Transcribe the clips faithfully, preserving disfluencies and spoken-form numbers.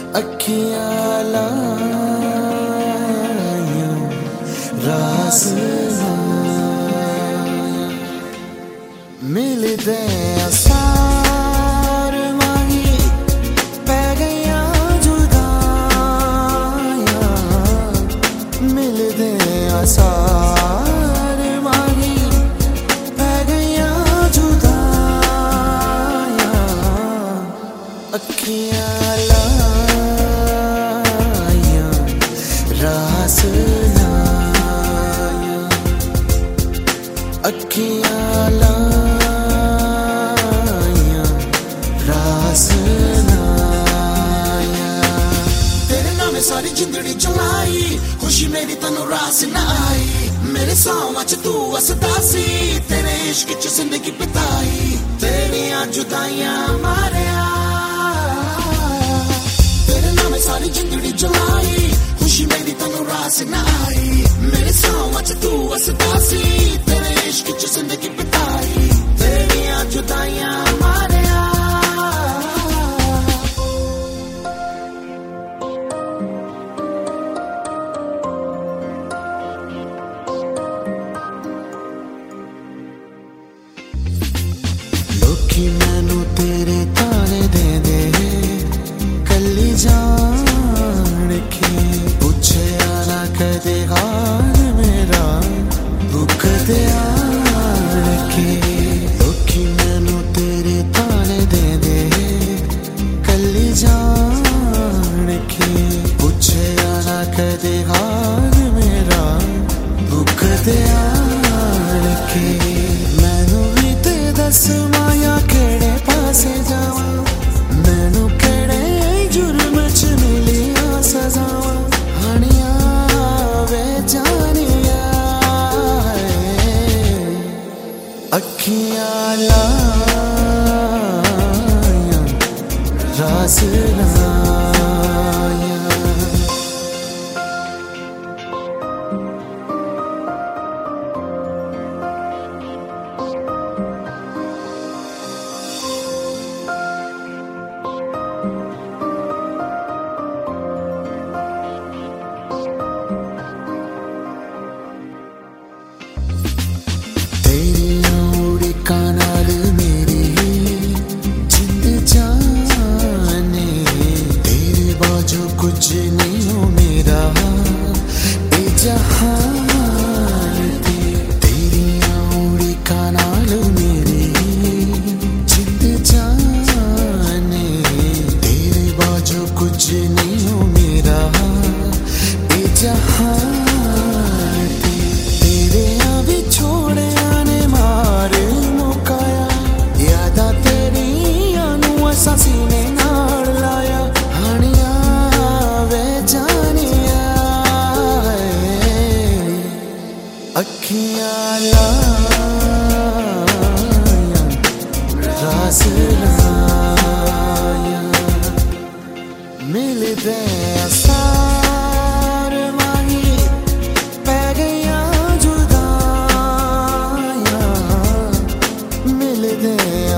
अखियां लायूं रास मिलदे असार माही पै गईयां जुदाइयां मिलदे असार माही पै गईयां जुदाइयां अखियां अखियां लाया रास लाया तेरे नाम सारी जिंदड़ी चलाई खुशी मेरी तनु रास न आई मेरे सौवां च तू वसदा सी तेरे इश्क च जिंदगी बिताई तेरियां जुदाइयां मारिया तेरे नाम सारी जिंदड़ी चलाई खुशी मेरी तनु रास न आई मेरे सौवां च तू वसदा सी तेरे इश्क च जिंदगी बिताई तेरियां जुदाइयां मारिया लोकी मैनू तेरे ताने दे दे कल्ली जान के पूछे आना कदे हाल मेरा भुख दे लोकी मैनू तेरे ताने दे दे कल्ली जान के पूछे आना कदे हाल मेरा भुख दे के मैनू भी ते दस माया केड़े पासे जावा मैनू केड़े जुर्म च मिलिया सजावा हानिया वे जानिया अखियां लाया रास लाया कुछ नहीं हो मेरा ए जहान तेरियां उड़िकां नाल मेरी जिंद जाने तेरे बाजू कुछ नहीं हो मेरा ए जहान तेरे भी छोड़े आने मार मुकाया यादा तेरियां नू असां सीने नाल लाया अखियां लाया रास लाया मिलदे असार माही पै गईयां जुदाइयां मिलदे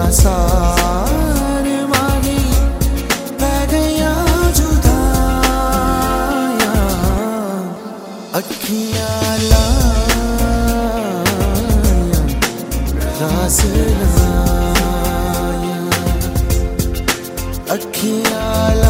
असार माही पै गईयां जुदाइयां अखियां रास लाया अखियां